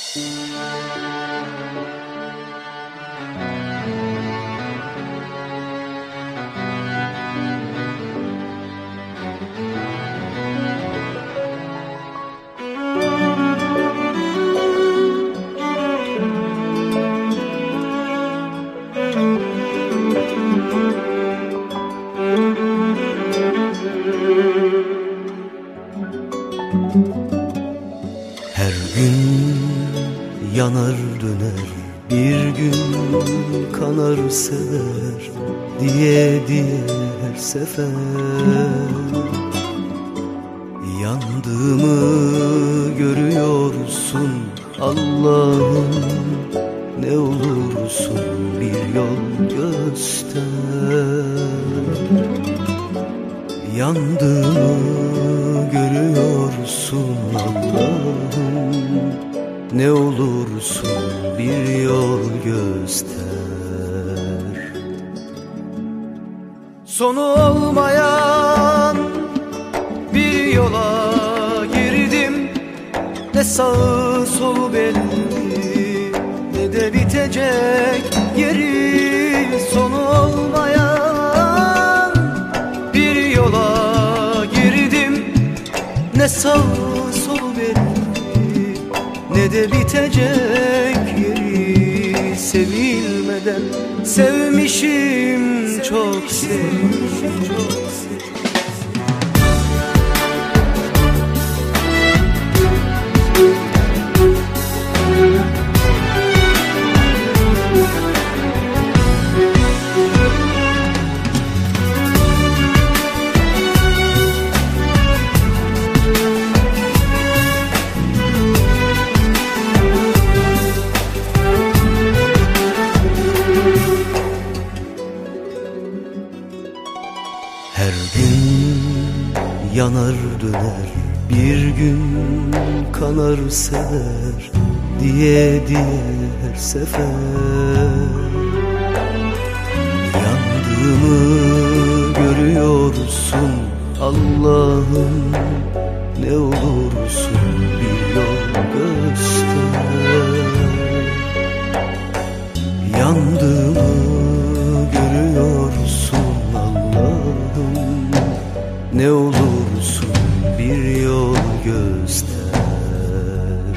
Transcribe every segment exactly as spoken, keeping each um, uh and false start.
Her gün yanar döner, bir gün kanar sever diye diye her sefer yandığımı görüyorsun Allah'ım, ne olursun bir yol göster. Yandığımı görüyorsun Allah'ım, ne olursun bir yol göster. Sonu olmayan bir yola girdim, ne sağı solu belli, ne de bitecek yeri. Sonu olmayan bir yola girdim, ne sağı solu belli, ne de bitecek yeri. Sevilmeden sevmişim, çok sevmişim, çok sevmişim. Her gün yanar döner, bir gün kanar sever diye diye her sefer yandığımı görüyorsun Allah'ım, ne olursun bir yol göster. Yandığımı görüyorsun Allah'ım, ne olursun bir yol göster.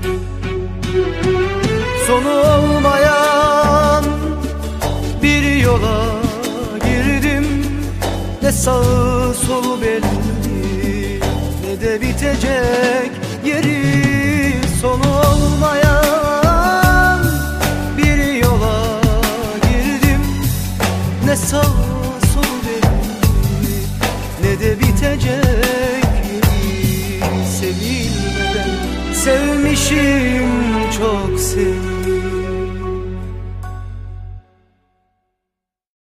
Sonu olmayan bir yola girdim, ne sağı solu belli, ne de bitecek yeri. Sonu olmayan bir yola girdim, ne sağı solu belli, ne de bitecek yeri. Sevilmeden sevmişim, çok sevmişim.